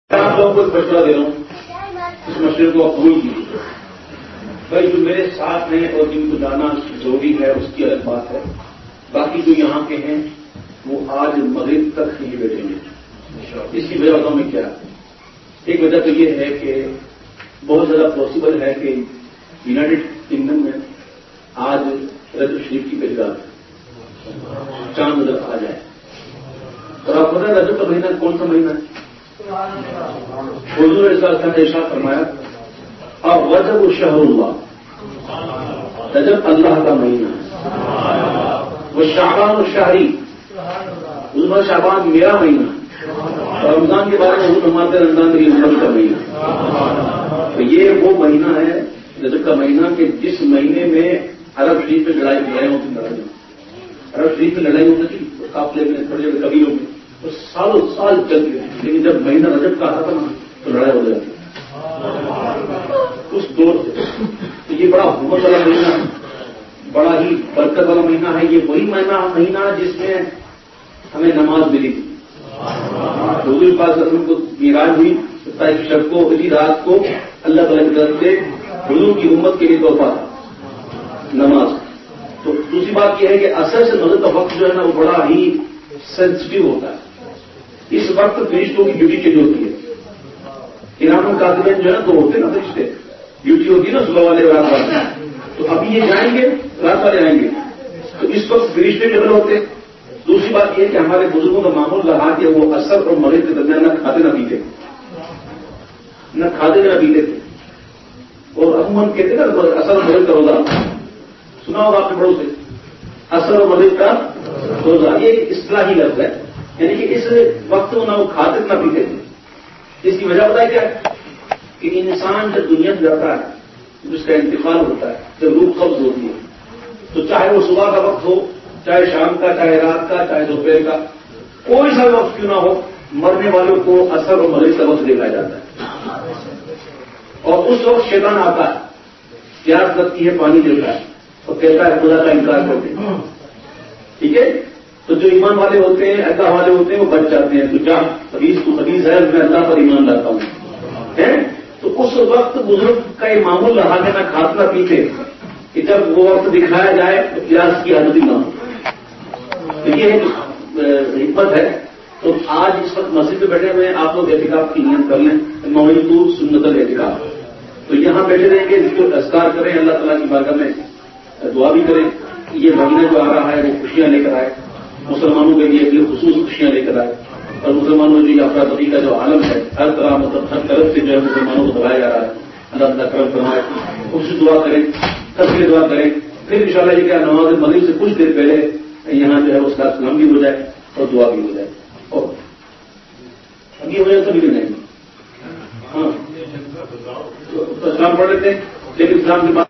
آپ لوگوں کو مشورہ دے رہا ہوں، اس مشورے کو آپ قبول کیجیے. بھائی جو میرے ساتھ ہیں اور جن کو جانا ضروری ہے اس کی الگ بات ہے. باقی جو یہاں کے ہیں وہ آج مغرب تک نہیں بیٹھیں گے. اس کی وجہ بتاؤں میں کیا ہے. ایک وجہ تو یہ ہے کہ بہت زیادہ پاسبل ہے کہ یونائٹڈ کنگڈم میں آج رجب شریف کی پہلی رات چاند نظر آ جائے. اور آپ پتہ ہے رجب کا مہینہ کون سا مہینہ ہے؟ حضور صلی اللہ علیہ وسلم نے ارشاد فرمایا اب رجب شہر اللہ، رجب اللہ کا مہینہ ہے. وہ شعبان الشہری، حضور شعبان میرا مہینہ. اور رمضان کے بارے میں حضور فرماتے ہیں رمضان میری امت کا مہینہ. تو یہ وہ مہینہ ہے رجب کا مہینہ کہ جس مہینے میں عرب شریف میں لڑائی ہوتی. عرب شریف میں لڑائی ہوتی تھی قافلے میں تھوڑے جگہ قبیلوں میں تو سالوں سال چلتی ہے. لیکن جب مہینہ رجب کا آتا تھا نا تو لڑائی ہو جاتی اس دور سے. تو یہ بڑا حکومت والا مہینہ ہے، بڑا ہی برکت والا مہینہ ہے. یہ وہی مہینہ جس میں ہمیں نماز ملی تھی. حضور پاک صلی اللہ علیہ وسلم کو معراج ہوئی 27 شب کو، اسی رات کو اللہ تعالیٰ کی طرف سے حضور کی امت کے لیے تحفہ تھا نماز. تو دوسری بات یہ ہے کہ اثر سے مغرب کا وقت جو ہے نا وہ بڑا ہی سینسٹیو ہوتا ہے. اس وقت فرشتوں کی ڈیوٹی چینج ہوتی ہے. کرام کاتبین جو ہے نا تو ہوتے ہیں نا فرشتے، ڈیوٹی ہوتی ہے نا صبح والے رات والے. تو ابھی یہ جائیں گے رات والے آئیں گے تو اس وقت فرشتے ڈبل ہوتے. دوسری بات یہ کہ ہمارے بزرگوں کا معمول رہا کہ وہ اثر اور مغرب کے درمیان نہ کھاتے نہ پیتے نہ پیتے تھے. اور عموماً کہتے نا اثر اور مغرب کا روزہ سنا ہوگا آپ نے بڑوں سے، اثر اور مغرب کا روزہ. یہ ایک اصطلاحی لفظ ہے، یعنی کہ اس وقت نہ وہ کھاتے نہ پیتے تھے. اس کی وجہ بتایا کیا کہ انسان جب دنیا سے جاتا ہے، جس کا انتقال ہوتا ہے، جب روح قبض ہوتی ہے تو چاہے وہ صبح کا وقت ہو، چاہے شام کا، چاہے رات کا، چاہے دوپہر کا، کوئی سا وقت کیوں نہ ہو، مرنے والوں کو اثر اور مغرب کا وقت دکھایا جاتا ہے. اور اس وقت شیطان آتا ہے، پیاس لگتی ہے، پانی دیتا ہے اور کہتا ہے خدا کا انکار کرتے ہیں. ٹھیک ہے. تو جو ایمان والے ہوتے ہیں، اللہ والے ہوتے ہیں، وہ بچ جاتے ہیں. تو کیا حدیث ہے میں اللہ پر ایمان لاتا ہوں. تو اس وقت بزرگ کا یہ معمول رہا کہ نہ کھاتے نہ پیتے کہ جب وہ وقت دکھایا جائے تو پیاس کی عادت نہ ہو. تو یہ ایک حکمت ہے. تو آج اس وقت مسجد پہ بیٹھے ہوئے آپ لوگ اعتکاف کی نیت کر لیں، موعود سنت الاعتکاف. تو یہاں بیٹھے رہیں گے، جو اذکار کریں، اللہ تعالیٰ کی بارگاہ میں دعا بھی کریں. یہ مہینہ جو آ رہا ہے وہ خوشیاں لے کر آئے، مسلمانوں کے لیے خصوص خوشیاں لے کر آئے. اور مسلمانوں جو افراتفری کا جو عالم ہے، ہر طرح مطلب ہر طرف سے جو ہے مسلمانوں کو دبایا جا رہا ہے. اللہ تعالیٰ کرم فرمائے. خوش دعا کریں، سب کے دعا کریں. پھر انشاءاللہ یہ کیا نماز مغرب سے کچھ دیر پہلے یہاں جو ہے اس کا سلام بھی ہو جائے اور دعا بھی ہو جائے. اور اب یہ ہو جائے سبھی نہیں. ہاں اسلام پڑھ لیتے ہیں، لیکن اسلام کے بعد